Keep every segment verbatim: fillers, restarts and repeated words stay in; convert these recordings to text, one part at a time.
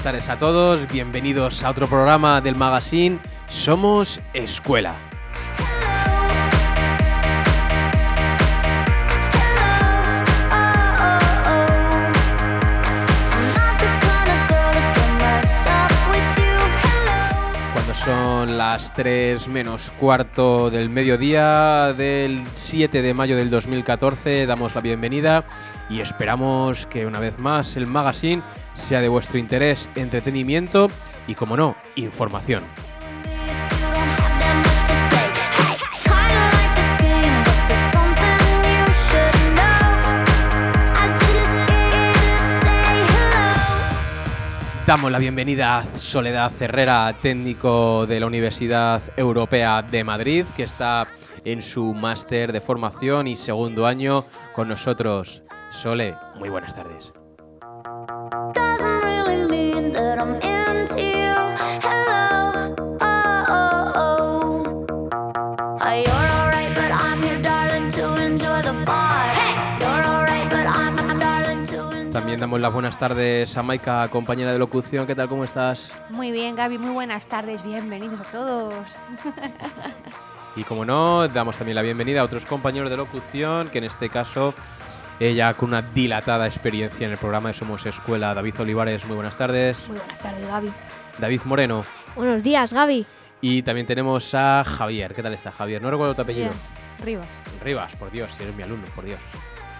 tardes a todos, bienvenidos a otro programa del magazine Somos Escuela. Cuando son las tres menos cuarto del mediodía del siete de mayo del dos mil catorce, damos la bienvenida y esperamos que una vez más el magazine sea de vuestro interés, entretenimiento y, como no, información. Damos la bienvenida a Soledad Herrera, técnico de la Universidad Europea de Madrid, que está en su máster de formación y segundo año con nosotros. Sole, muy buenas tardes. También damos las buenas tardes a Maika, compañera de locución. ¿Qué tal? ¿Cómo estás? Muy bien, Gaby. Muy buenas tardes. Bienvenidos a todos. Y como no, damos también la bienvenida a otros compañeros de locución, que en este caso, ella con una dilatada experiencia en el programa de Somos Escuela. David Olivares, muy buenas tardes. Muy buenas tardes, Gaby. David Moreno. Buenos días, Gaby. Y también tenemos a Javier. ¿Qué tal está, Javier? No recuerdo tu apellido. Bien. Rivas. Rivas, por Dios, si eres mi alumno, por Dios.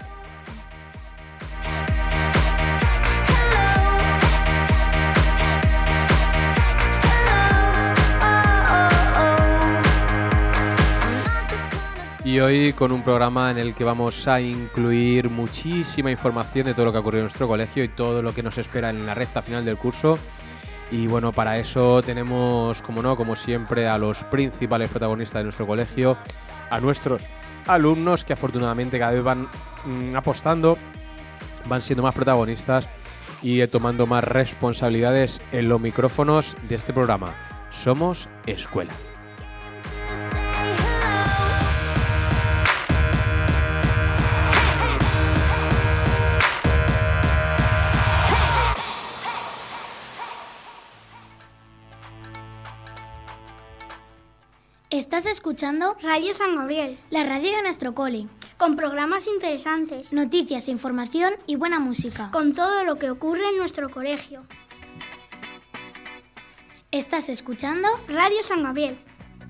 Y hoy con un programa en el que vamos a incluir muchísima información de todo lo que ha ocurrido en nuestro colegio y todo lo que nos espera en la recta final del curso. Y bueno, para eso tenemos, como no, como siempre, a los principales protagonistas de nuestro colegio, a nuestros alumnos que afortunadamente cada vez van mmm, apostando, van siendo más protagonistas y tomando más responsabilidades en los micrófonos de este programa. Somos Escuela. Estás escuchando Radio San Gabriel, la radio de nuestro cole, con programas interesantes, noticias, información y buena música, con todo lo que ocurre en nuestro colegio. Estás escuchando Radio San Gabriel.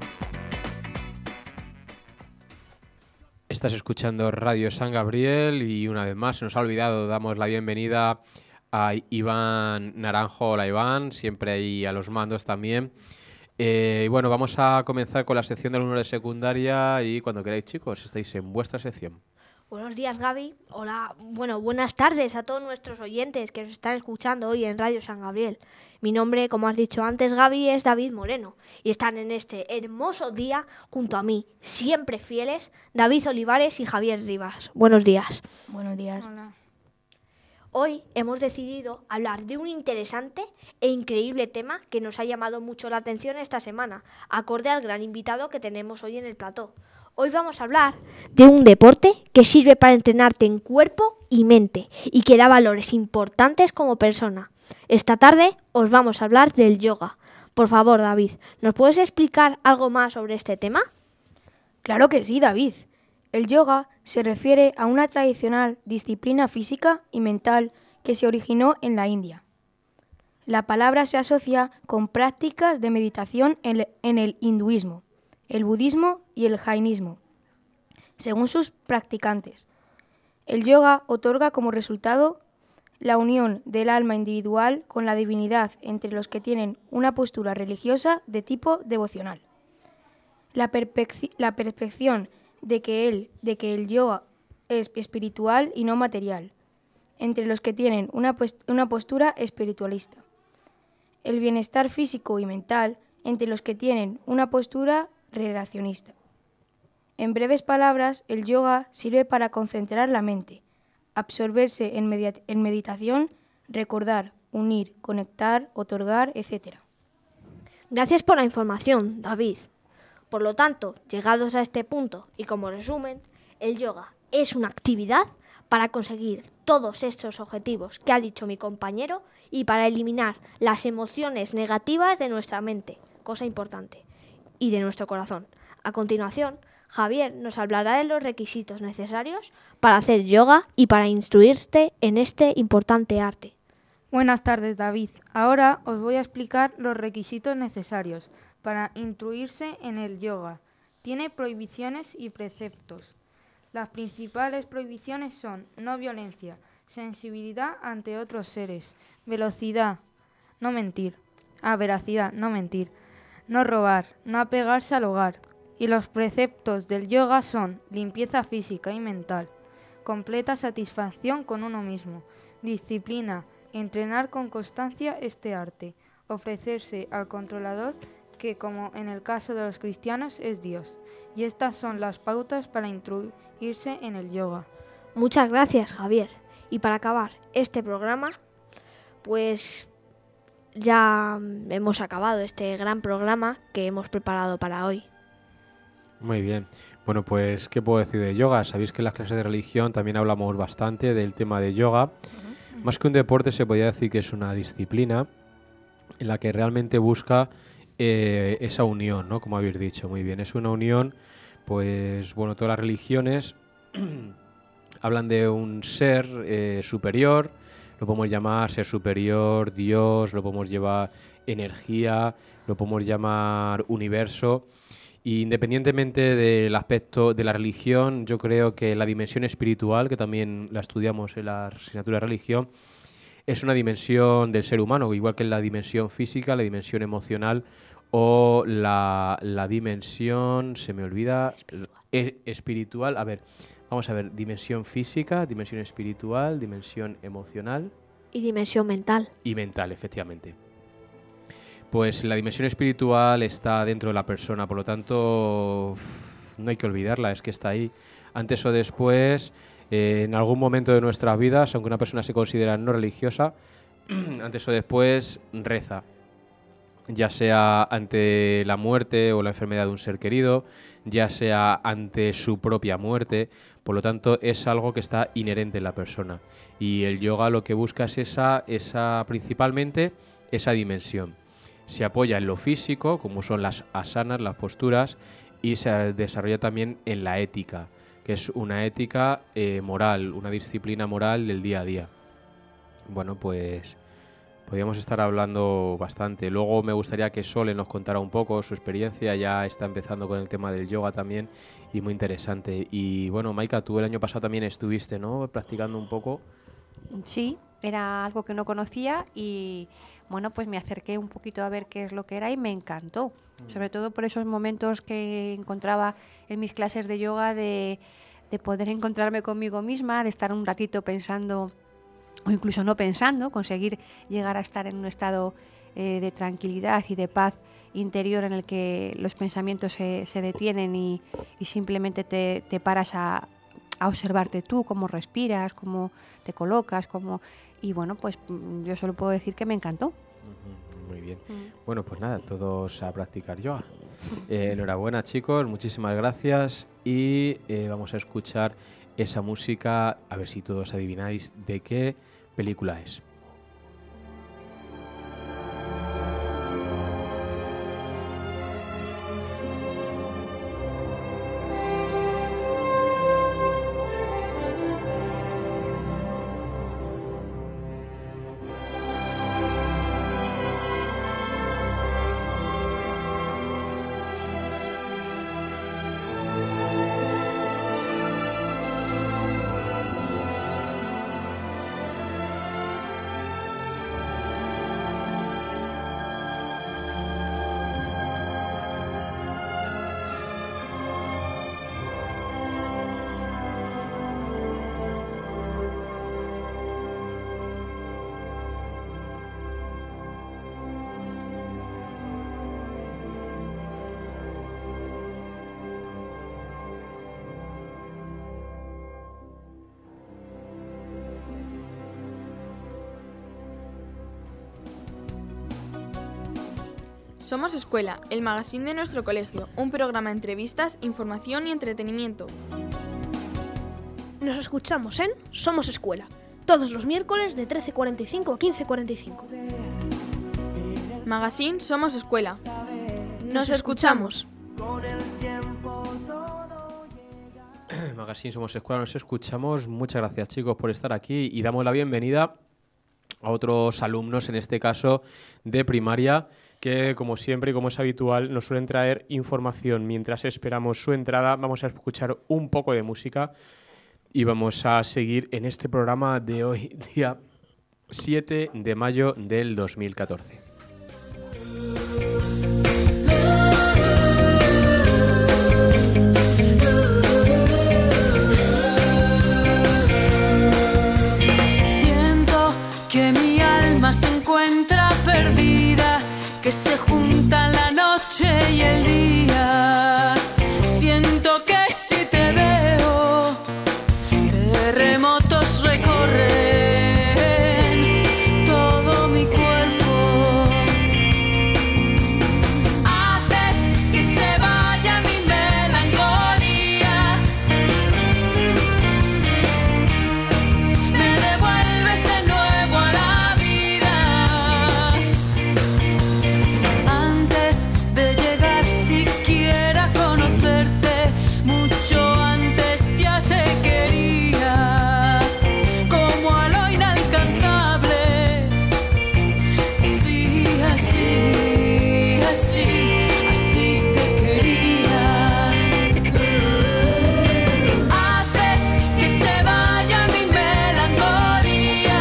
Estás escuchando Radio San Gabriel y una vez más se nos ha olvidado, damos la bienvenida a Iván Naranjo. Hola Iván, siempre ahí a los mandos también. Eh, y bueno, vamos a comenzar con la sección de alumnos de secundaria y cuando queráis, chicos, estáis en vuestra sección. Buenos días, Gaby. Hola, bueno, buenas tardes a todos nuestros oyentes que nos están escuchando hoy en Radio San Gabriel. Mi nombre, como has dicho antes, Gaby, es David Moreno y están en este hermoso día junto a mí, siempre fieles, David Olivares y Javier Rivas. Buenos días. Buenos días. Hola. Hoy hemos decidido hablar de un interesante e increíble tema que nos ha llamado mucho la atención esta semana, acorde al gran invitado que tenemos hoy en el plató. Hoy vamos a hablar de un deporte que sirve para entrenarte en cuerpo y mente y que da valores importantes como persona. Esta tarde os vamos a hablar del yoga. Por favor, David, ¿nos puedes explicar algo más sobre este tema? Claro que sí, David. El yoga se refiere a una tradicional disciplina física y mental que se originó en la India. La palabra se asocia con prácticas de meditación en el hinduismo, el budismo y el jainismo, según sus practicantes. El yoga otorga como resultado la unión del alma individual con la divinidad entre los que tienen una postura religiosa de tipo devocional. La, perpec- la percepción de que, el, de que el yoga es espiritual y no material, entre los que tienen una, post- una postura espiritualista. El bienestar físico y mental, entre los que tienen una postura relacionista. En breves palabras, el yoga sirve para concentrar la mente, absorberse en, media- en meditación, recordar, unir, conectar, otorgar, etcétera. Gracias por la información, David. Por lo tanto, llegados a este punto y como resumen, el yoga es una actividad para conseguir todos estos objetivos que ha dicho mi compañero y para eliminar las emociones negativas de nuestra mente, cosa importante, y de nuestro corazón. A continuación, Javier nos hablará de los requisitos necesarios para hacer yoga y para instruirte en este importante arte. Buenas tardes, David. Ahora os voy a explicar los requisitos necesarios para instruirse en el yoga. Tiene prohibiciones y preceptos. Las principales prohibiciones son no violencia, sensibilidad ante otros seres, velocidad, no mentir, ah, veracidad, no mentir, no robar, no apegarse al hogar. Y los preceptos del yoga son limpieza física y mental, completa satisfacción con uno mismo, disciplina, entrenar con constancia este arte, ofrecerse al controlador que, como en el caso de los cristianos, es Dios. Y estas son las pautas para instruirse en el yoga. Muchas gracias, Javier. Y para acabar este programa, pues ya hemos acabado este gran programa que hemos preparado para hoy. Muy bien. Bueno, pues, ¿qué puedo decir de yoga? Sabéis que en las clases de religión también hablamos bastante del tema de yoga. Uh-huh. Más que un deporte, se podría decir que es una disciplina en la que realmente busca eh, esa unión, ¿no? Como habéis dicho, muy bien. Es una unión, pues, bueno, todas las religiones hablan de un ser eh, superior, lo podemos llamar ser superior, Dios, lo podemos llevar energía, lo podemos llamar universo. Y independientemente del aspecto de la religión, yo creo que la dimensión espiritual, que también la estudiamos en la asignatura de religión, es una dimensión del ser humano, igual que la dimensión física, la dimensión emocional o la, la dimensión, se me olvida, e- espiritual. A ver, vamos a ver, dimensión física, dimensión espiritual, dimensión emocional. Y dimensión mental. Y mental, efectivamente. Pues la dimensión espiritual está dentro de la persona, por lo tanto no hay que olvidarla, es que está ahí. Antes o después, eh, en algún momento de nuestras vidas, aunque una persona se considera no religiosa, antes o después reza, ya sea ante la muerte o la enfermedad de un ser querido, ya sea ante su propia muerte. Por lo tanto, es algo que está inherente en la persona. Y el yoga lo que busca es esa, esa principalmente esa dimensión. Se apoya en lo físico, como son las asanas, las posturas, y se desarrolla también en la ética, que es una ética eh, moral, una disciplina moral del día a día. Bueno, pues podríamos estar hablando bastante. Luego me gustaría que Sole nos contara un poco su experiencia, ya está empezando con el tema del yoga también, y muy interesante. Y bueno, Maika, tú el año pasado también estuviste, ¿no?, practicando un poco. Sí, era algo que no conocía y bueno, pues me acerqué un poquito a ver qué es lo que era y me encantó. Mm. Sobre todo por esos momentos que encontraba en mis clases de yoga de, de poder encontrarme conmigo misma, de estar un ratito pensando o incluso no pensando, conseguir llegar a estar en un estado eh, de tranquilidad y de paz interior en el que los pensamientos se, se detienen y, y simplemente te, te paras a, a observarte tú, cómo respiras, cómo te colocas, cómo... Y bueno, pues yo solo puedo decir que me encantó. Uh-huh, muy bien. Mm. Bueno, pues nada, todos a practicar yoga. Eh, enhorabuena, chicos, muchísimas gracias. Y eh, vamos a escuchar esa música, a ver si todos adivináis de qué película es. Somos Escuela, el magazine de nuestro colegio, un programa de entrevistas, información y entretenimiento. Nos escuchamos en Somos Escuela, todos los miércoles de trece cuarenta y cinco a quince cuarenta y cinco. Magazine Somos Escuela. Nos escuchamos. Magazine Somos Escuela, nos escuchamos. Muchas gracias, chicos, por estar aquí y damos la bienvenida a otros alumnos, en este caso de primaria, que como siempre y como es habitual nos suelen traer información. Mientras esperamos su entrada vamos a escuchar un poco de música y vamos a seguir en este programa de hoy, día siete de mayo del dos mil catorce. Siento que mi alma se encuentra perdida, que se juntan la noche y el día. Siento que si te veo, terremotos recorren todo mi cuerpo. Haces que se vaya mi melancolía, me devuelves de nuevo a la vida. Antes de llegar siquiera a conocerte, mucho antes ya te quería, como a lo inalcanzable. Sí, así, así, así te quería. Haces que se vaya mi melancolía,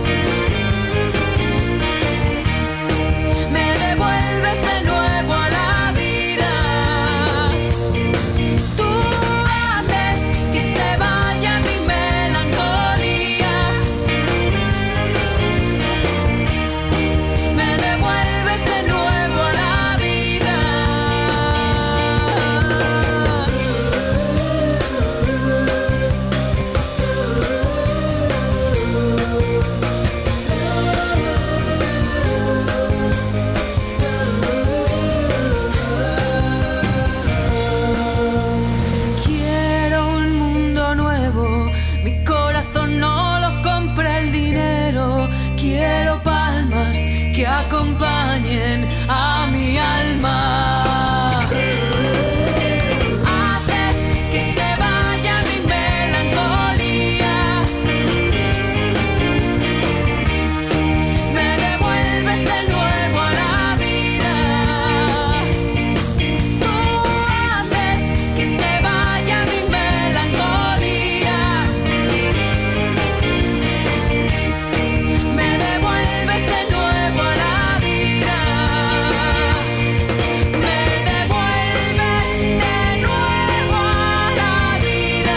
me devuelves de nuevo a la vida. Tú haces que se vaya mi melancolía, me devuelves de nuevo a la vida. Quiero un mundo nuevo, mi corazón no lo compra el dinero. Quiero palmas que acompañen a mi alma. Haces que se vaya mi melancolía, me devuelves de nuevo a la vida. Tú haces que se vaya mi melancolía, me devuelves de nuevo a la vida. Me devuelves de nuevo a la vida.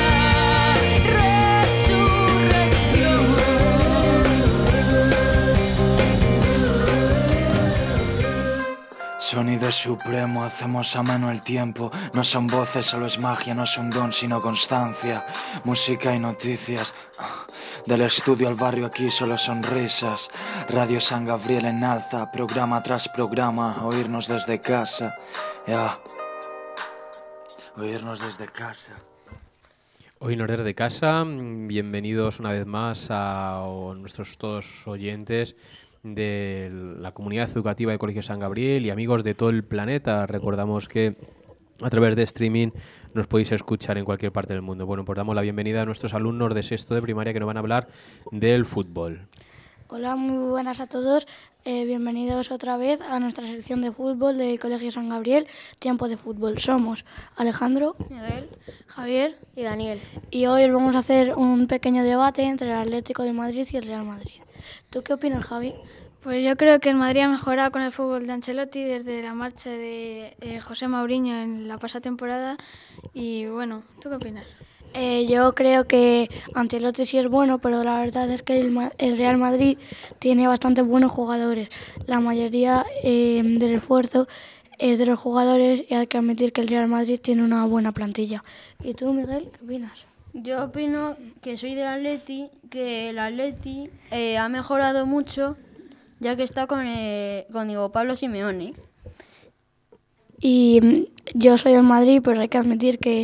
Resurrección. Sonido supremo, hacemos ameno el tiempo. No son voces, solo es magia, no es un don, sino constancia. Música y noticias. Del estudio al barrio aquí solo sonrisas. Radio San Gabriel en alza, programa tras programa. Oírnos desde casa, ya. Oírnos desde casa. Hoy nos desde casa, bienvenidos una vez más a nuestros todos oyentes de la comunidad educativa del Colegio San Gabriel y amigos de todo el planeta. Recordamos que a través de streaming nos podéis escuchar en cualquier parte del mundo. Bueno, pues damos la bienvenida a nuestros alumnos de sexto de primaria que nos van a hablar del fútbol. Hola, muy buenas a todos. Eh, bienvenidos otra vez a nuestra sección de fútbol del Colegio San Gabriel, Tiempo de Fútbol. Somos Alejandro, Miguel, Javier y Daniel. y hoy vamos a hacer un pequeño debate entre el Atlético de Madrid y el Real Madrid. ¿Tú qué opinas, Javi? Pues yo creo que el Madrid ha mejorado con el fútbol de Ancelotti desde la marcha de eh, José Mourinho en la pasada temporada. Y bueno, ¿tú qué opinas? Eh, yo creo que Ancelotti sí es bueno, pero la verdad es que el, Ma- el Real Madrid tiene bastante buenos jugadores. La mayoría eh, del esfuerzo es de los jugadores y hay que admitir que el Real Madrid tiene una buena plantilla. ¿Y tú, Miguel, qué opinas? Yo opino que soy del Atleti, que el Atleti eh, ha mejorado mucho ya que está con, eh, con Diego Pablo Simeone. Y mm, yo soy del Madrid, pero hay que admitir que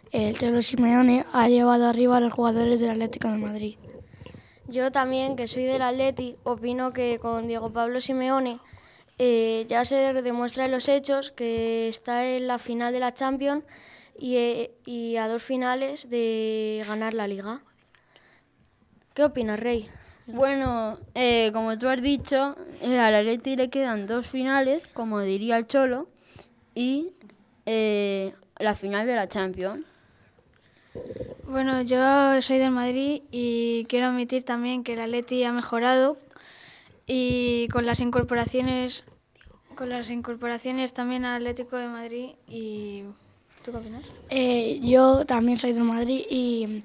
el Cholo Simeone ha llevado arriba a los jugadores del Atlético de Madrid. Yo también, que soy del Atleti, opino que con Diego Pablo Simeone eh, ya se demuestra en los hechos que está en la final de la Champions y, eh, y a dos finales de ganar la Liga. ¿Qué opinas, Rey? Bueno, eh, como tú has dicho, eh, al Atleti le quedan dos finales, como diría el Cholo, y eh, la final de la Champions. Bueno, yo soy del Madrid y quiero admitir también que el Atleti ha mejorado y con las incorporaciones con las incorporaciones también al Atlético de Madrid. Y ¿tú qué opinas? Eh, yo también soy del Madrid y,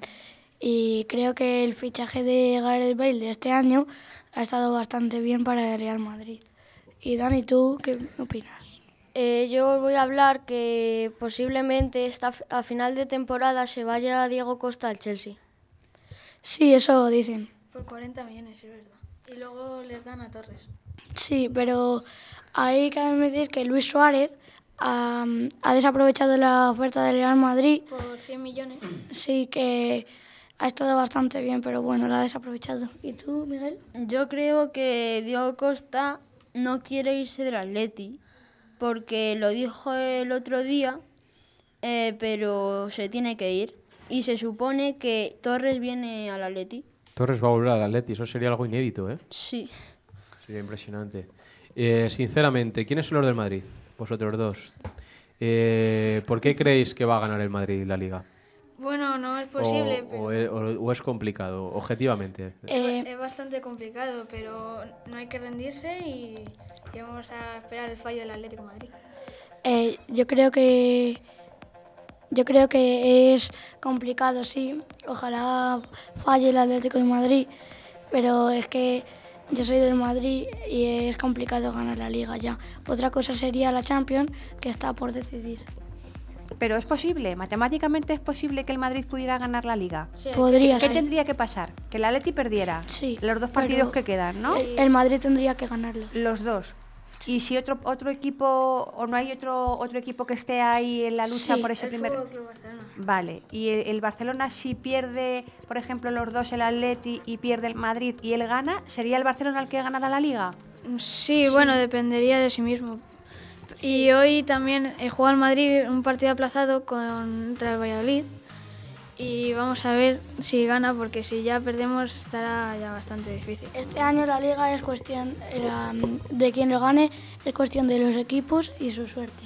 y creo que el fichaje de Gareth Bale de este año ha estado bastante bien para el Real Madrid. Y Dani, ¿tú qué opinas? Eh, yo os voy a hablar que posiblemente esta, a final de temporada se vaya Diego Costa al Chelsea. Sí, eso dicen. Por cuarenta millones, es verdad. Y luego les dan a Torres. Sí, pero hay que admitir que Luis Suárez um, ha desaprovechado la oferta del Real Madrid. Por cien millones. Sí, que ha estado bastante bien, pero bueno, la ha desaprovechado. ¿Y tú, Miguel? Yo creo que Diego Costa no quiere irse del Atleti, porque lo dijo el otro día, eh, pero se tiene que ir. Y se supone que Torres viene al Atleti. Torres va a volver al Atleti, eso sería algo inédito, ¿eh? Sí. Sería impresionante. Eh, sinceramente, ¿quiénes son los del Madrid? Vosotros dos. Eh, ¿Por qué creéis que va a ganar el Madrid la Liga? Bueno, no es posible. O, pero... o, es, o, o es complicado, objetivamente. Eh, es bastante complicado, pero no hay que rendirse y, y vamos a esperar el fallo del Atlético de Madrid. Eh, yo creo que yo creo que es complicado, sí. Ojalá falle el Atlético de Madrid, pero es que yo soy del Madrid y es complicado ganar la Liga ya. Otra cosa sería la Champions, que está por decidir. Pero es posible, matemáticamente es posible que el Madrid pudiera ganar la Liga. Sí, podría ¿Qué ser. tendría que pasar? Que el Atleti perdiera. Sí, los dos partidos que quedan, ¿no? El, el Madrid tendría que ganarlo. Los dos. Y si otro otro equipo o no hay otro otro equipo que esté ahí en la lucha sí, por ese el primer. Fútbol Club Barcelona. Vale. Y el, el Barcelona si pierde, por ejemplo, los dos el Atleti y pierde el Madrid y él gana, ¿sería el Barcelona el que ganara la Liga? Sí, sí. Bueno, dependería de sí mismo. Sí. Y hoy también eh, juega el Madrid un partido aplazado contra el Valladolid y vamos a ver si gana, porque si ya perdemos estará ya bastante difícil. Este año la Liga es cuestión la, de quien lo gane, es cuestión de los equipos y su suerte.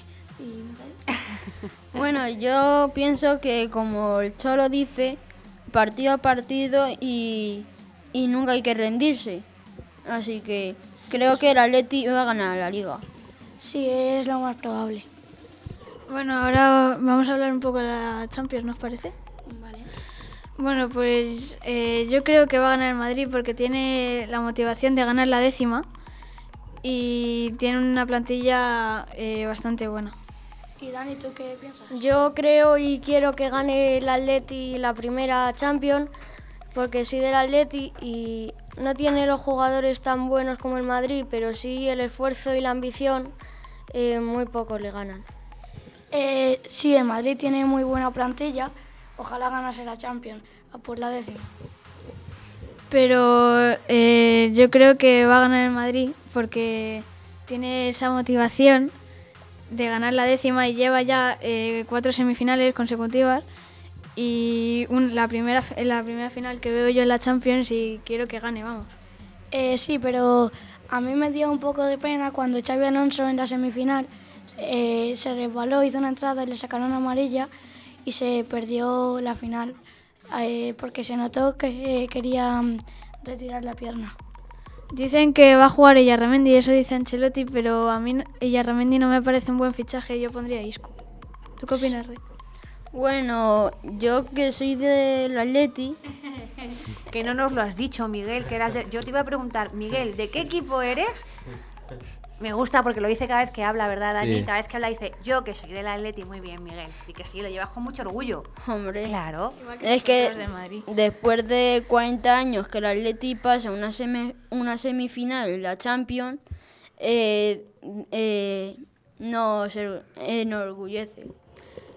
Y... bueno, yo pienso que como el Cholo dice, partido a partido y, y nunca hay que rendirse. Así que creo que el Atleti va a ganar la Liga. Sí, es lo más probable. Bueno, ahora vamos a hablar un poco de la Champions, ¿nos parece? Vale. Bueno, pues eh, yo creo que va a ganar el Madrid porque tiene la motivación de ganar la décima y tiene una plantilla eh, bastante buena. ¿Y Dani, tú qué piensas? Yo creo y quiero que gane el Atleti la primera Champions porque soy del Atleti y no tiene los jugadores tan buenos como el Madrid, pero sí el esfuerzo y la ambición, eh, muy pocos le ganan. Eh, sí, el Madrid tiene muy buena plantilla. Ojalá ganase la Champions, por la décima. Pero eh, yo creo que va a ganar el Madrid porque tiene esa motivación de ganar la décima y lleva ya eh, cuatro semifinales consecutivas y un, la, primera, la primera final que veo yo en la Champions y quiero que gane, vamos. Eh, sí, pero a mí me dio un poco de pena cuando Xabi Alonso en la semifinal eh, se resbaló, hizo una entrada y le sacaron amarilla y se perdió la final eh, porque se notó que eh, quería um, retirar la pierna. Dicen que va a jugar Illarramendi, eso dice Ancelotti, pero a mí Illarramendi no me parece un buen fichaje, yo pondría a Isco. ¿Tú qué opinas, Rey? Bueno, yo que soy del Atleti... Que no nos lo has dicho, Miguel, que eras de... Yo te iba a preguntar, Miguel, ¿de qué equipo eres? Me gusta porque lo dice cada vez que habla, ¿verdad, Dani? Sí. Cada vez que habla dice, yo que soy del Atleti, muy bien, Miguel. Y que sí, lo llevas con mucho orgullo. Hombre. Claro. Que es que de después de cuarenta años que el Atleti pasa una, semi, una semifinal en la Champions, eh, eh, nos enorgullece.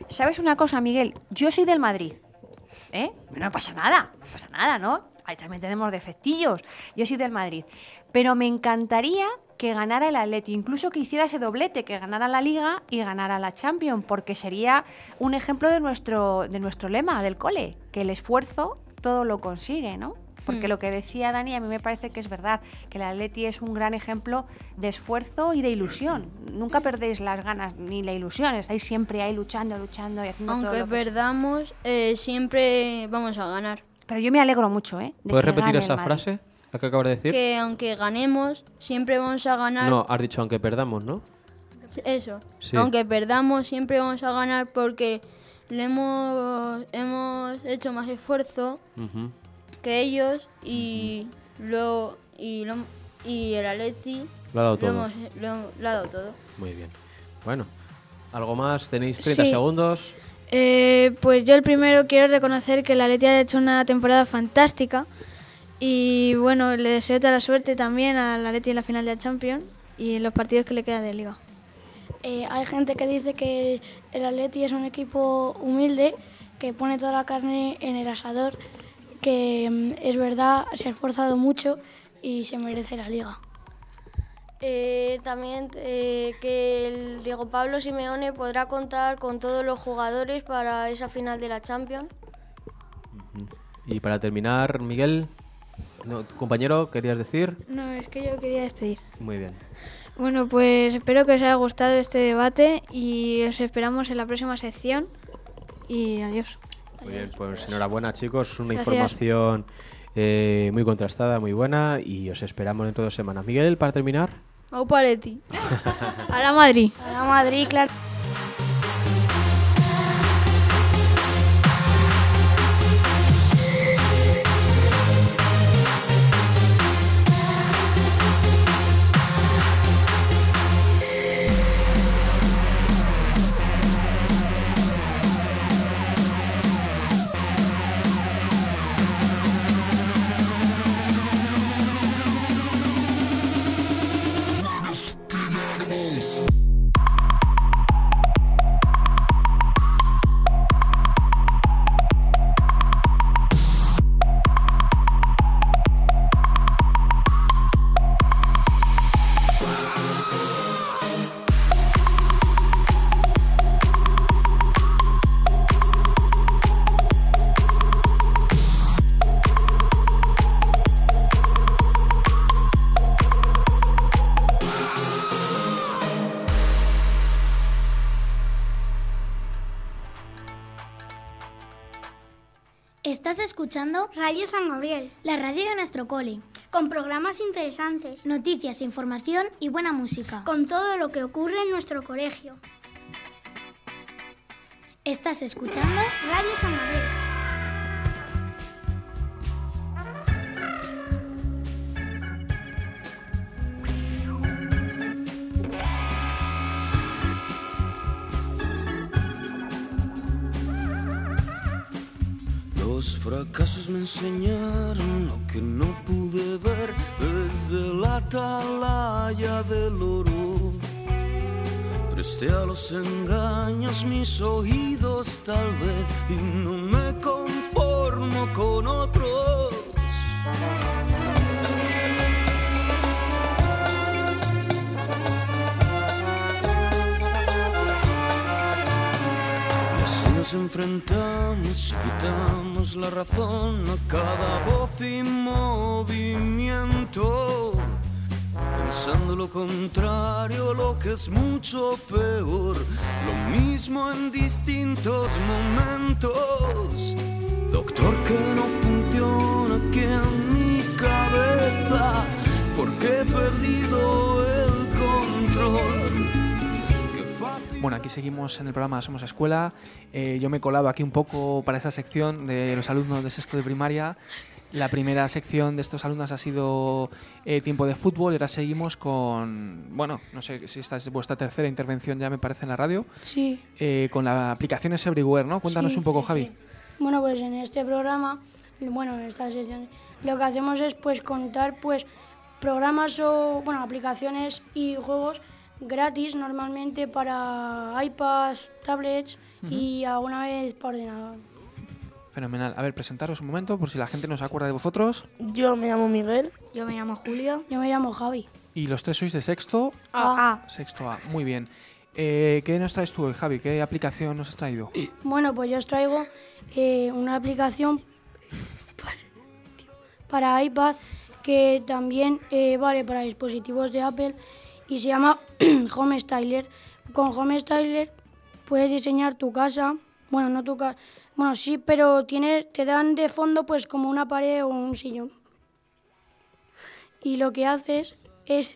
¿Sabes una cosa, Miguel? Yo soy del Madrid, ¿eh? No pasa nada, no pasa nada, ¿no? Ahí también tenemos defectillos. Yo soy del Madrid. Pero me encantaría que ganara el Atleti, incluso que hiciera ese doblete, que ganara la Liga y ganara la Champions, porque sería un ejemplo de nuestro, de nuestro lema del cole, que el esfuerzo todo lo consigue, ¿no? Porque mm. lo que decía Dani a mí me parece que es verdad, que el Atleti es un gran ejemplo de esfuerzo y de ilusión. Nunca perdéis las ganas ni la ilusión, estáis siempre ahí luchando, luchando y haciendo Aunque todo lo perdamos, eh, siempre vamos a ganar. Pero yo me alegro mucho, ¿eh? De ¿Puedes que repetir gane esa el Madrid. frase? ¿La que acabas de decir? Que aunque ganemos, siempre vamos a ganar. No, has dicho aunque perdamos, ¿no? Eso. Sí. Aunque perdamos, siempre vamos a ganar porque le hemos, hemos hecho más esfuerzo Uh-huh. que ellos y lo y lo y el Atleti Lo ha dado todo. hemos, lo, hemos- lo ha dado todo. Muy bien. Bueno, ¿algo más? Tenéis treinta Sí. segundos. Eh, pues yo el primero quiero reconocer que el Atleti ha hecho una temporada fantástica y bueno, le deseo toda la suerte también al Atleti en la final de la Champions y en los partidos que le quedan de Liga. Eh, hay gente que dice que el Atleti es un equipo humilde, que pone toda la carne en el asador, que mm, es verdad, se ha esforzado mucho y se merece la Liga. Eh, también eh, que el Diego Pablo Simeone podrá contar con todos los jugadores para esa final de la Champions. Y para terminar, Miguel, no, tu compañero, ¿querías decir? No, es que yo quería despedir. Muy bien. Bueno, pues espero que os haya gustado este debate y os esperamos en la próxima sección y adiós. Muy bien, pues enhorabuena, chicos. Una Gracias. información eh, muy contrastada, muy buena y os esperamos dentro de dos semanas. Miguel, para terminar. Au Atleti. A la Madrid. A la Madrid, claro. Estás escuchando Radio San Gabriel, la radio de nuestro cole. con programas interesantes, Noticias, información y buena música. con todo lo que ocurre en nuestro colegio. Estás escuchando Radio San Gabriel. Los fracasos me enseñaron lo que no pude ver desde la atalaya del oro. Presté a los engaños mis oídos tal vez y no me conformo con otros. Y así nos enfrentamos y quitamos la razón a cada voz y movimiento, pensando lo contrario, lo que es mucho peor, lo mismo en distintos momentos. Doctor, que no funciona aquí en mi cabeza, porque he perdido el control. Bueno, aquí seguimos en el programa Somos Escuela. Eh, yo me he colado aquí un poco para esta sección de los alumnos de sexto de primaria. La primera sección de estos alumnos ha sido eh, tiempo de fútbol y ahora seguimos con, bueno, no sé si esta es vuestra tercera intervención ya me parece en la radio. Sí. Eh, con la aplicación Everywhere, ¿no? Cuéntanos Sí, un poco, sí, Javi. sí. Bueno, pues en este programa, bueno, en esta sección, lo que hacemos es pues contar pues programas o, bueno, aplicaciones y juegos gratis normalmente para iPads, tablets y alguna vez por ordenador. Fenomenal. A ver, presentaros un momento por si la gente no se acuerda de vosotros. Yo me llamo Miguel. Yo me llamo Julio. Yo me llamo Javi. Y los tres sois de sexto. A. Sexto A, muy bien. Eh, ¿Qué nos traes tú hoy, Javi? ¿Qué aplicación nos has traído? Bueno, pues yo os traigo eh, una aplicación para iPad que también eh, vale para dispositivos de Apple y se llama Home Styler. Con Home Styler puedes diseñar tu casa, bueno, no tu casa, bueno, sí, pero tiene, te dan de fondo pues como una pared o un sillón. Y lo que haces es...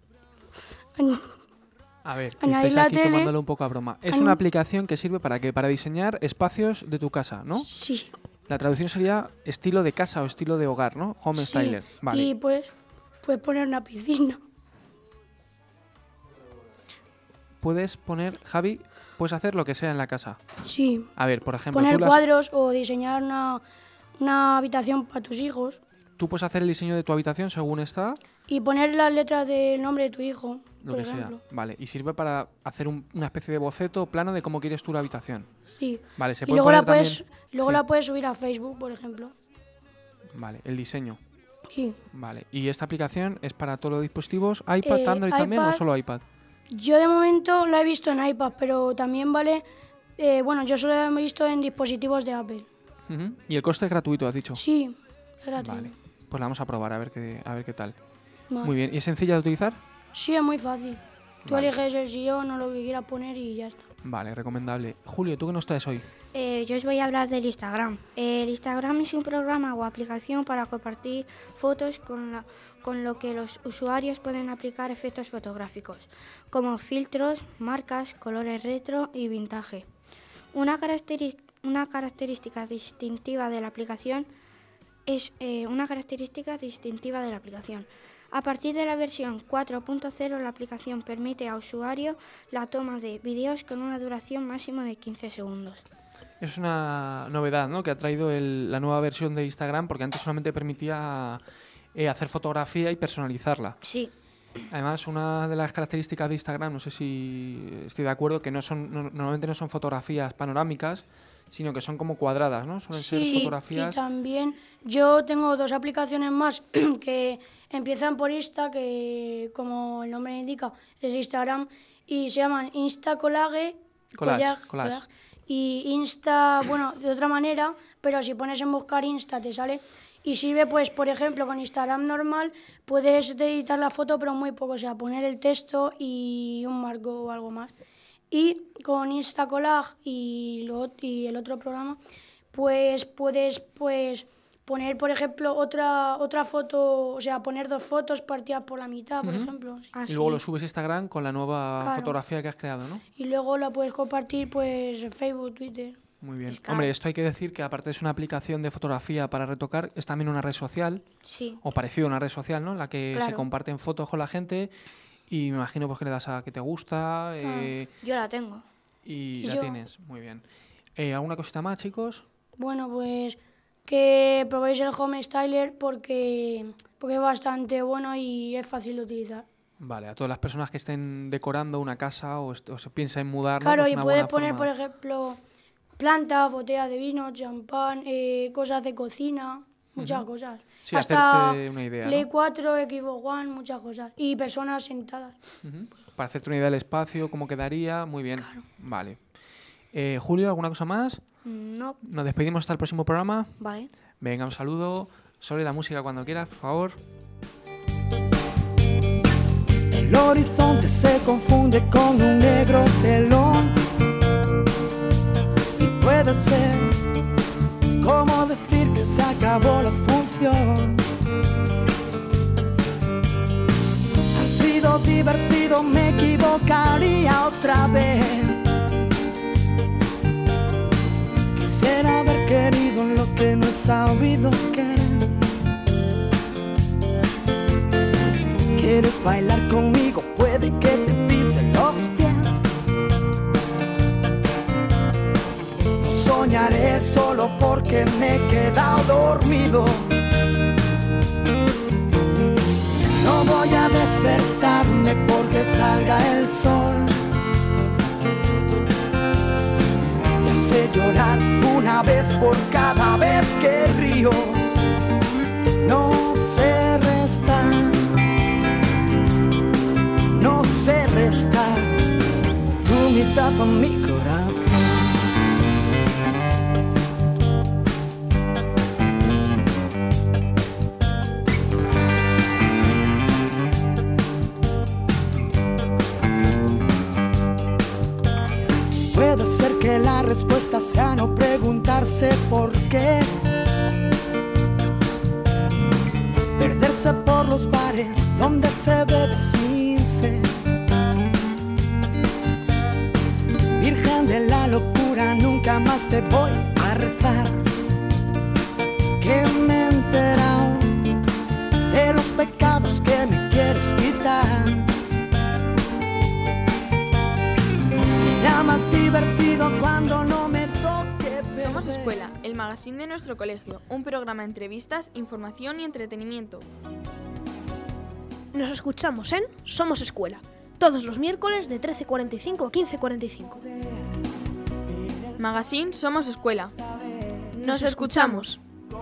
A ver, que estáis aquí tomándolo un poco a broma. Es una aplicación que sirve para qué? Para diseñar espacios de tu casa, ¿no? Sí. La traducción sería estilo de casa o estilo de hogar, ¿no? Home Sí. Styler. Vale. Y pues puedes poner una piscina. Puedes poner, Javi, puedes hacer lo que sea en la casa. Sí. A ver, por ejemplo, Poner tú, las- cuadros o diseñar una, una habitación para tus hijos tú puedes hacer el diseño de tu habitación según está, y poner las letras del nombre de tu hijo, lo por que ejemplo. sea. Vale, y sirve para hacer un- una especie de boceto plano de cómo quieres tú la habitación. Sí. Vale, se Y puede luego poner la puedes, también... luego Sí. la puedes subir a Facebook, por ejemplo. Vale, el diseño. Sí. Vale, ¿y esta aplicación es para todos los dispositivos? ¿iPad, Eh, Android también o iPad. solo iPad? Yo de momento la he visto en iPad, pero también vale, eh, bueno, yo solo la he visto en dispositivos de Apple. Ujú. ¿Y el coste es gratuito, has dicho? Sí, es gratuito. Vale, pues la vamos a probar a ver qué, a ver qué tal. Vale. Muy bien, ¿y es sencilla de utilizar? Sí, es muy fácil. Tú Vale. eliges el sillón o lo que quieras poner y ya está. Vale, recomendable. Julio, ¿tú qué nos traes hoy? Eh, yo os voy a hablar del Instagram. El Instagram es un programa o aplicación para compartir fotos con, la- con lo que los usuarios pueden aplicar efectos fotográficos, como filtros, marcas, colores retro y vintage. Una, caracteri- una característica distintiva de la aplicación es eh, una característica distintiva de la aplicación. A partir de la versión cuatro punto cero, la aplicación permite a usuario la toma de vídeos con una duración máxima de quince segundos. Es una novedad, ¿no?, que ha traído el- la nueva versión de Instagram, porque antes solamente permitía eh, hacer fotografía y personalizarla. Sí. Además, una de las características de Instagram, no sé si estoy de acuerdo, que no son no- normalmente no son fotografías panorámicas, sino que son como cuadradas, ¿no? Suelen ser Sí, fotografías... y también yo tengo dos aplicaciones más que empiezan por Insta, que como el nombre indica es Instagram, y se llaman Insta Collage, Collage, Collage, collage. Collage, y Insta, bueno, de otra manera, pero si pones en buscar Insta te sale. Y sirve, pues, por ejemplo, con Instagram normal puedes editar la foto, pero muy poco, o sea, poner el texto y un marco o algo más. Y con Insta Collage y, lo, y el otro programa, pues puedes pues poner, por ejemplo, otra otra foto, o sea, poner dos fotos partidas por la mitad, por Ujú. ejemplo. Y luego lo subes a Instagram con la nueva Claro. fotografía que has creado, ¿no? Y luego la puedes compartir, pues, en Facebook, Twitter. Muy bien. Está- Hombre, esto hay que decir que aparte es una aplicación de fotografía para retocar, es también una red social, Sí. o parecido a una red social, ¿no?, en la que se Claro. comparten fotos con la gente y me imagino pues que le das a que te gusta eh, Yo la tengo. y Y la yo- tienes. Muy bien. Eh, ¿Alguna cosita más, chicos? Bueno, pues que probéis el Home Styler porque, porque es bastante bueno y es fácil de utilizar. Vale, a todas las personas que estén decorando una casa o, est- o se piensa en mudar, ¿no? Claro, Pues y una puedes buena poner, forma. por ejemplo, plantas, botellas de vino, champán, eh, cosas de cocina, muchas Ujú. cosas. Sí, Hasta hacerte una idea, Play ¿no? cuatro, Xbox One, muchas cosas. Y personas sentadas. Ujú. Para hacerte una idea del espacio, cómo quedaría, muy bien. Vale. Eh, Julio, ¿alguna cosa más? No. Nos despedimos hasta el próximo programa. Vale. Venga, un saludo. Sobre la música cuando quieras, por favor. El horizonte se confunde con un negro telón y puede ser como decir que se acabó la función. Ha sido divertido, me equivocaría otra vez. Quisiera haber querido lo que no he sabido querer. ¿Quieres bailar conmigo? Puede que te pise los pies. No soñaré solo porque me he quedado dormido. No voy a despertarme porque salga el sol. sé llorar una vez por cada vez que río. No sé restar, no sé restar tu mitad con mi corazón. Puede ser que la respuesta sea no preguntarse por qué, perderse por los bares donde se bebe sin sed, virgen de la locura, nunca más te voy a rezar, que me he enterado de los pecados que me quieres quitar. Será más divertido cuando no me toque beber. Somos Escuela, el magazine de nuestro colegio, un programa de entrevistas, información y entretenimiento. Nos escuchamos en Somos Escuela, todos los miércoles de trece cuarenta y cinco a quince cuarenta y cinco. Magazine Somos Escuela. Nos escuchamos.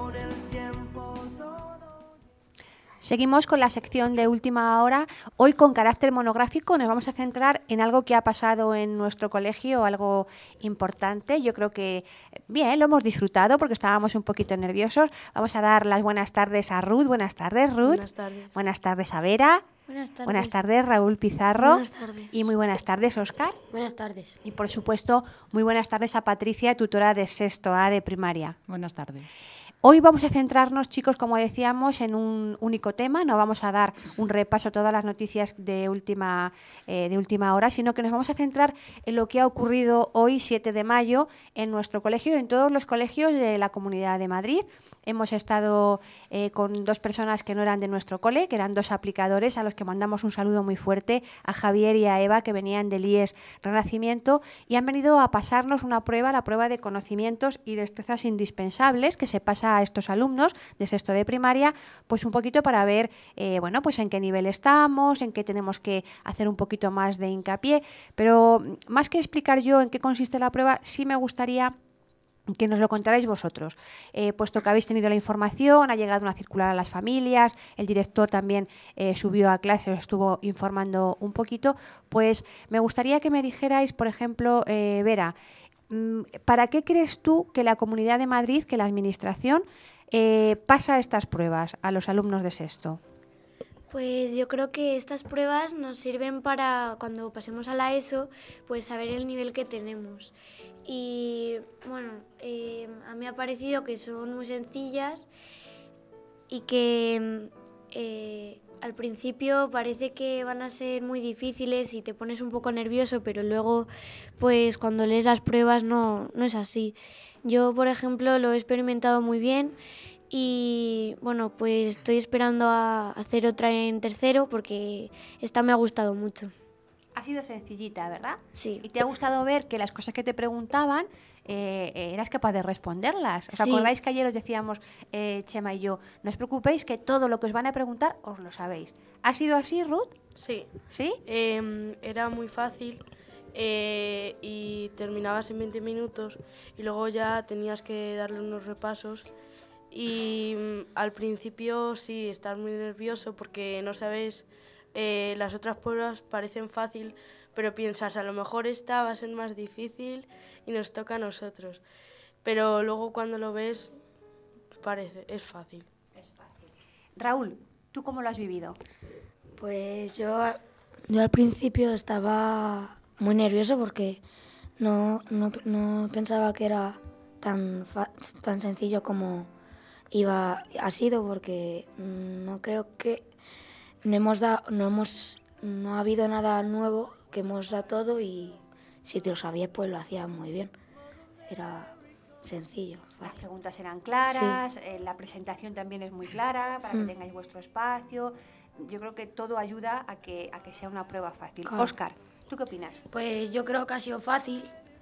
Seguimos con la sección de última hora. Hoy con carácter monográfico nos vamos a centrar en algo que ha pasado en nuestro colegio, algo importante. Yo creo que bien, lo hemos disfrutado porque estábamos un poquito nerviosos. Vamos a dar las buenas tardes a Ruth. Buenas tardes, Ruth. Buenas tardes. Buenas tardes a Vera. Buenas tardes. Buenas tardes, Raúl Pizarro. Buenas tardes. Y muy buenas tardes, Óscar. Buenas tardes. Y por supuesto, muy buenas tardes a Patricia, tutora de sexto A de primaria. Buenas tardes. Hoy vamos a centrarnos, chicos, como decíamos, en un único tema. No vamos a dar un repaso a todas las noticias de última, eh, de última hora, sino que nos vamos a centrar en lo que ha ocurrido hoy, siete de mayo, en nuestro colegio y en todos los colegios de la Comunidad de Madrid. Hemos estado eh, con dos personas que no eran de nuestro cole, que eran dos aplicadores, a los que mandamos un saludo muy fuerte, a Javier y a Eva, que venían del I E S Renacimiento, y han venido a pasarnos una prueba, la prueba de conocimientos y destrezas indispensables, que se pasa a estos alumnos de sexto de primaria, pues un poquito para ver eh, bueno, pues en qué nivel estamos, en qué tenemos que hacer un poquito más de hincapié, pero más que explicar yo en qué consiste la prueba, sí me gustaría que nos lo contarais vosotros, eh, puesto que habéis tenido la información, ha llegado una circular a las familias, el director también eh, subió a clase, os estuvo informando un poquito, pues me gustaría que me dijerais, por ejemplo, eh, Vera, ¿para qué crees tú que la Comunidad de Madrid, que la Administración, eh, pasa estas pruebas a los alumnos de sexto? Pues yo creo que estas pruebas nos sirven para cuando pasemos a la ESO, pues saber el nivel que tenemos. Y bueno, eh, a mí me ha parecido que son muy sencillas y que eh, al principio parece que van a ser muy difíciles y te pones un poco nervioso, pero luego pues cuando lees las pruebas no, no es así. Yo, por ejemplo, lo he experimentado muy bien y bueno, pues estoy esperando a hacer otra en tercero porque esta me ha gustado mucho. Ha sido sencillita, ¿verdad? Sí. ¿Y te ha gustado ver que las cosas que te preguntaban eh, eras capaz de responderlas? ¿Os Sí. acordáis que ayer os decíamos, eh, Chema y yo, no os preocupéis que todo lo que os van a preguntar os lo sabéis? ¿Ha sido así, Ruth? Sí. ¿Sí? Eh, era muy fácil eh, y terminabas en veinte minutos y luego ya tenías que darle unos repasos. Y mm, al principio sí, estás muy nervioso porque no sabes, eh, las otras pruebas parecen fácil, pero piensas, a lo mejor esta va a ser más difícil y nos toca a nosotros. Pero luego cuando lo ves, parece, es fácil. Es fácil. Raúl, ¿tú cómo lo has vivido? Pues yo, yo al principio estaba muy nervioso porque no, no, no pensaba que era tan, fa- tan sencillo como iba, ha sido, porque no creo que no hemos dado, no hemos, no ha habido nada nuevo, que hemos dado todo y si te lo sabías pues lo hacías muy bien. Era sencillo, Las fácil. preguntas eran claras, eh, la presentación también es muy clara para que Mm. tengáis vuestro espacio. Yo creo que todo ayuda a que, a que sea una prueba fácil. Claro. Óscar, ¿tú qué opinas? Pues yo creo que ha sido fácil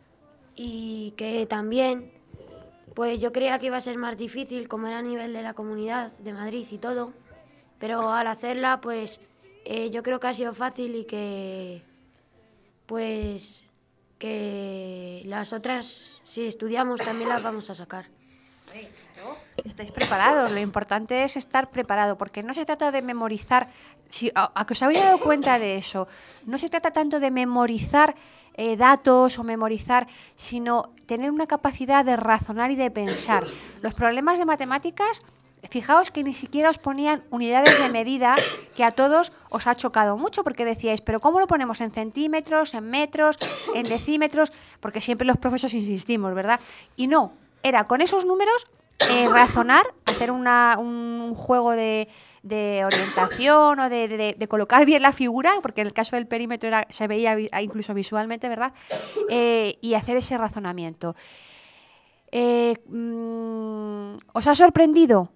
y que también, pues yo creía que iba a ser más difícil, como era a nivel de la Comunidad de Madrid y todo, pero al hacerla, pues eh, yo creo que ha sido fácil y que, pues, que las otras, si estudiamos, también las vamos a sacar. Claro, estáis preparados, lo importante es estar preparado, porque no se trata de memorizar, si, a, a que os habéis dado cuenta de eso, no se trata tanto de memorizar eh, datos o memorizar, sino tener una capacidad de razonar y de pensar. Los problemas de matemáticas, fijaos que ni siquiera os ponían unidades de medida, que a todos os ha chocado mucho, porque decíais, pero ¿cómo lo ponemos? ¿En centímetros, en metros, en decímetros? Porque siempre los profesores insistimos, ¿verdad? Y no, era con esos números eh, razonar, hacer una, un juego de, de orientación o de, de, de colocar bien la figura, porque en el caso del perímetro era, se veía vi, incluso visualmente, ¿verdad? Eh, y hacer ese razonamiento. Eh, mm, ¿Os ha sorprendido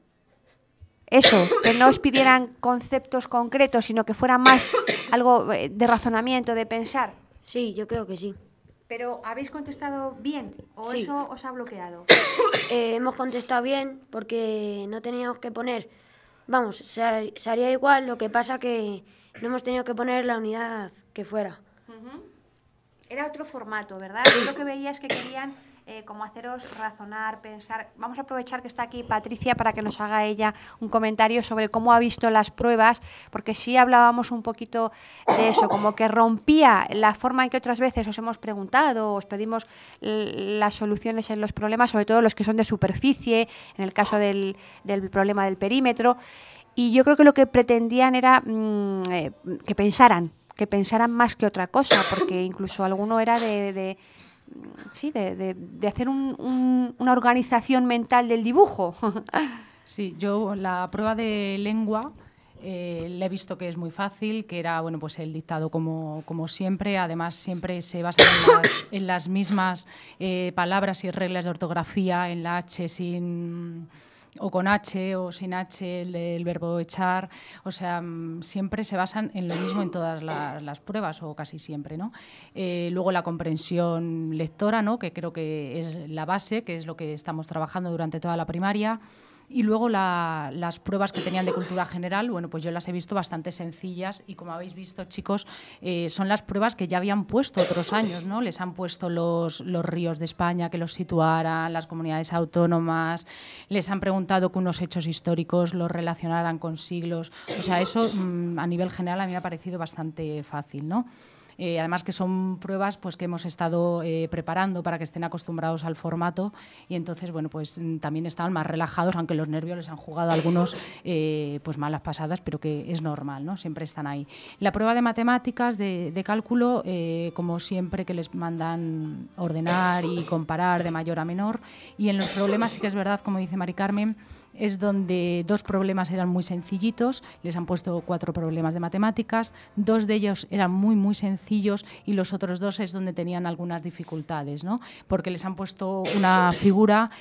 eso, que no os pidieran conceptos concretos, sino que fuera más algo de razonamiento, de pensar? Sí, yo creo que sí. ¿Pero habéis contestado bien o Sí. eso os ha bloqueado? Eh, hemos contestado bien porque no teníamos que poner, vamos, se, har- se haría igual, lo que pasa que no hemos tenido que poner la unidad que fuera. Uh-huh. Era otro formato, ¿verdad? Yo lo que veía es que querían eh, como haceros razonar, pensar. Vamos a aprovechar que está aquí Patricia para que nos haga ella un comentario sobre cómo ha visto las pruebas, porque sí hablábamos un poquito de eso, como que rompía la forma en que otras veces os hemos preguntado, os pedimos l- las soluciones en los problemas, sobre todo los que son de superficie, en el caso del, del problema del perímetro. Y yo creo que lo que pretendían era mmm, eh, que pensaran, que pensaran más que otra cosa, porque incluso alguno era de, de sí, de, de, de hacer un, un, una organización mental del dibujo. Sí, yo la prueba de lengua eh, le he visto que es muy fácil, que era bueno pues el dictado como, como siempre, además siempre se basa en las, en las mismas eh, palabras y reglas de ortografía, en la H sin... o con H o sin H, el, el verbo echar, o sea, siempre se basan en lo mismo en todas la, las pruebas, o casi siempre, ¿no? Eh, luego la comprensión lectora, ¿no? Que creo que es la base, que es lo que estamos trabajando durante toda la primaria. Y luego la, las pruebas que tenían de cultura general, bueno, pues yo las he visto bastante sencillas y como habéis visto, chicos, eh, son las pruebas que ya habían puesto otros años, ¿no? Les han puesto los, los ríos de España, que los situaran, las comunidades autónomas, les han preguntado que unos hechos históricos los relacionaran con siglos. O sea, eso mmm, a nivel general a mí me ha parecido bastante fácil, ¿no? Eh, además que son pruebas pues, que hemos estado eh, preparando para que estén acostumbrados al formato y entonces bueno, pues, también estaban más relajados, aunque los nervios les han jugado a algunos eh, pues, malas pasadas, pero que es normal, ¿no? Siempre están ahí. La prueba de matemáticas, de, de cálculo, eh, como siempre que les mandan ordenar y comparar de mayor a menor, y en los problemas sí que es verdad, como dice Mari Carmen, es donde dos problemas eran muy sencillitos, les han puesto cuatro problemas de matemáticas, dos de ellos eran muy muy sencillos y los otros dos es donde tenían algunas dificultades, ¿no? Porque les han puesto una figura,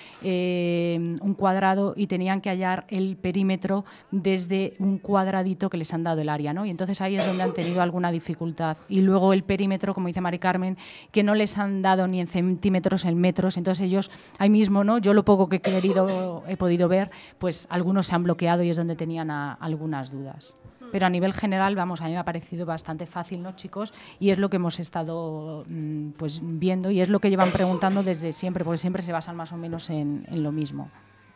eh, un cuadrado, y tenían que hallar el perímetro desde un cuadradito que les han dado el área, ¿no? Y entonces ahí es donde han tenido alguna dificultad. Y luego el perímetro, como dice Mari Carmen, que no les han dado ni en centímetros, en metros, entonces ellos ahí mismo, ¿no? Yo lo poco que he querido, he podido ver, pues algunos se han bloqueado y es donde tenían a, algunas dudas. Pero a nivel general, vamos, a mí me ha parecido bastante fácil, ¿no, chicos? Y es lo que hemos estado mmm, pues, viendo y es lo que llevan preguntando desde siempre, porque siempre se basan más o menos en, en lo mismo.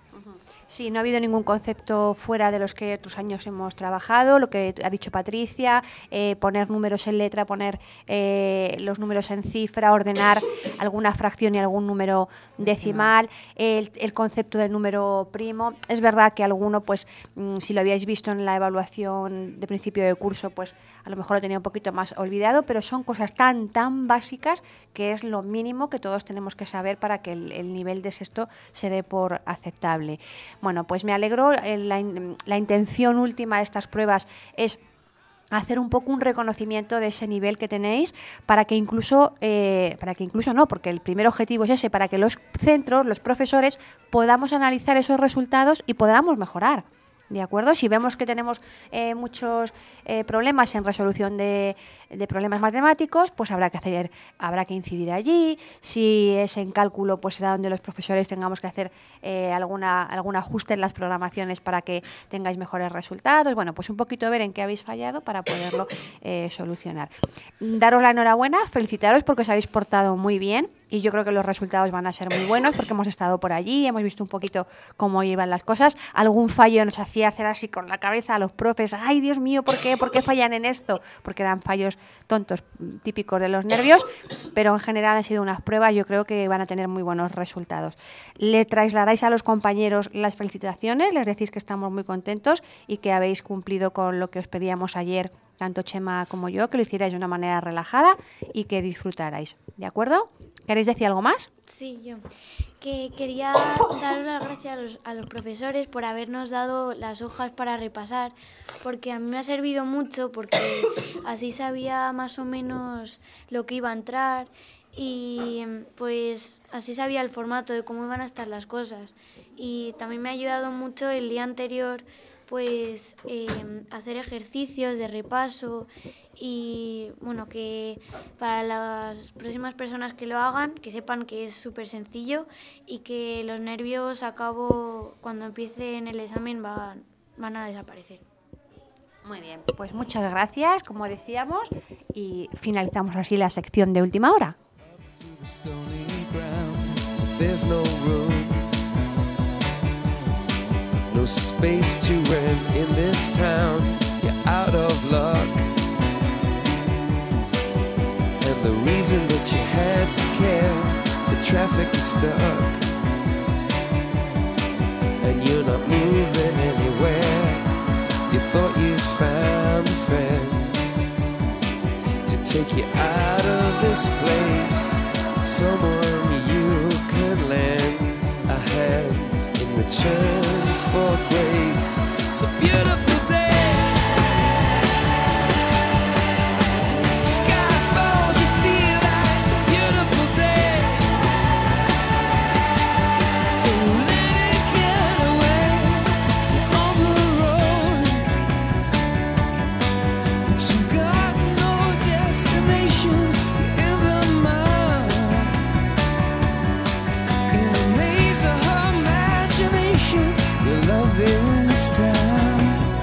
Sí, no ha habido ningún concepto fuera de los que otros años hemos trabajado, lo que ha dicho Patricia, eh, poner números en letra, poner eh, los números en cifra, ordenar alguna fracción y algún número decimal, el, el concepto del número primo. Es verdad que alguno, pues, mmm, si lo habíais visto en la evaluación de principio de curso, pues a lo mejor lo tenía un poquito más olvidado, pero son cosas tan, tan básicas que es lo mínimo que todos tenemos que saber para que el, el nivel de sexto se dé por aceptable. Bueno, pues me alegro, la, la intención última de estas pruebas es hacer un poco un reconocimiento de ese nivel que tenéis para que incluso, eh, para que incluso no, porque el primer objetivo es ese, para que los centros, los profesores, podamos analizar esos resultados y podamos mejorar. ¿De acuerdo? Si vemos que tenemos eh, muchos eh, problemas en resolución de, de problemas matemáticos, pues habrá que hacer, habrá que incidir allí. Si es en cálculo, pues será donde los profesores tengamos que hacer eh, alguna, algún ajuste en las programaciones para que tengáis mejores resultados. Bueno, pues un poquito ver en qué habéis fallado para poderlo eh, solucionar. Daros la enhorabuena, felicitaros porque os habéis portado muy bien. Y yo creo que los resultados van a ser muy buenos porque hemos estado por allí, hemos visto un poquito cómo iban las cosas. Algún fallo nos hacía hacer así con la cabeza a los profes. ¡Ay, Dios mío! ¿Por qué? ¿Por qué fallan en esto? Porque eran fallos tontos, típicos de los nervios. Pero en general han sido unas pruebas, yo creo que van a tener muy buenos resultados. Le trasladáis a los compañeros las felicitaciones, les decís que estamos muy contentos y que habéis cumplido con lo que os pedíamos ayer, tanto Chema como yo, que lo hicierais de una manera relajada y que disfrutarais. ¿De acuerdo? ¿Queréis decir algo más? Sí, yo. Que quería daros las gracias a los, a los profesores por habernos dado las hojas para repasar, porque a mí me ha servido mucho, porque así sabía más o menos lo que iba a entrar y pues así sabía el formato de cómo iban a estar las cosas. Y también me ha ayudado mucho el día anterior pues eh, hacer ejercicios de repaso y bueno, que para las próximas personas que lo hagan, que sepan que es súper sencillo y que los nervios a cabo, cuando empiecen el examen, van, van a desaparecer. Muy bien, pues muchas gracias, como decíamos, y finalizamos así la sección de última hora. No space to rent in this town, you're out of luck. And the reason that you had to care, the traffic is stuck. And you're not moving anywhere, you thought you found a friend to take you out of this place, someone you can lend a hand in return for grace. It's a beautiful day. Sky falls, you feel like it's a beautiful day. So let it get away on the road. But you've got no destination, you're in the mud. In a maze of her imagination, your love is down.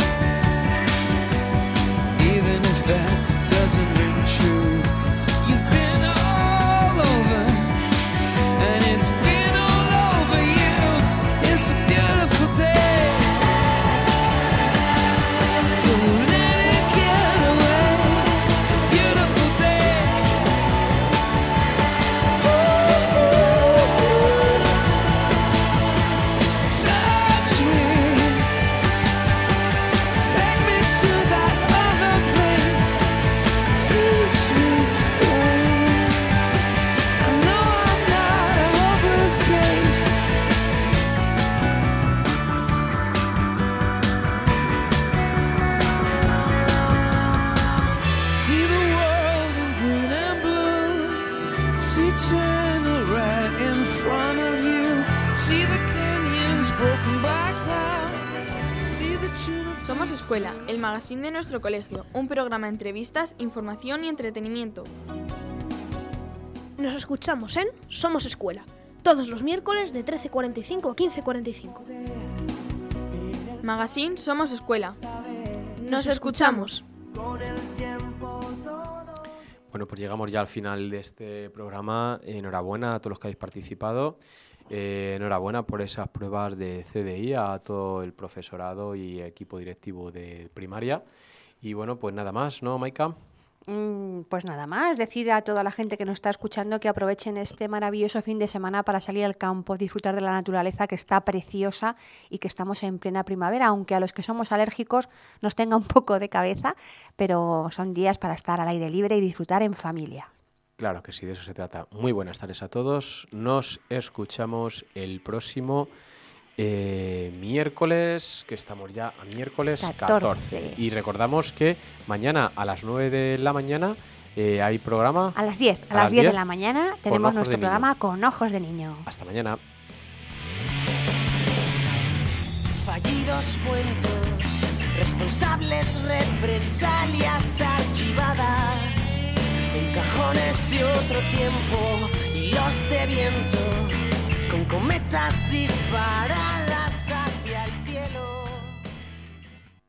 Even if that doesn't ring true, you've been all over, and it's been all over you. It's a beautiful day. Don't let it get away. It's a beautiful day. Touch me. Take me to that other place. Teach me. I know I'm not a hopeless case. See the world in green and blue. See China right in front of you. See the canyons broken by cloud. See the tuna. Somos Escuela, el magazine de nuestro colegio, un programa de entrevistas, información y entretenimiento. Nos escuchamos en Somos Escuela, todos los miércoles de trece cuarenta y cinco a quince cuarenta y cinco. Magazine Somos Escuela. Nos escuchamos. Bueno, pues llegamos ya al final de este programa. Enhorabuena a todos los que habéis participado. Eh, enhorabuena por esas pruebas de C D I a todo el profesorado y equipo directivo de primaria. Y bueno, pues nada más, ¿no, Maika? Mm, Pues nada más, decir a toda la gente que nos está escuchando que aprovechen este maravilloso fin de semana para salir al campo, disfrutar de la naturaleza que está preciosa y que estamos en plena primavera, aunque a los que somos alérgicos nos tenga un poco de cabeza, pero son días para estar al aire libre y disfrutar en familia. Claro que sí, de eso se trata. Muy buenas tardes a todos. Nos escuchamos el próximo eh, miércoles, que estamos ya a miércoles catorce. Y recordamos que mañana a las nueve de la mañana eh, hay programa. A las diez, a, a las diez de la mañana tenemos nuestro programa Con Ojos de Niño. Hasta mañana. Fallidos cuentos irresponsables represalias archivadas en cajones de otro tiempo, hilos de viento con cometas disparadas hacia el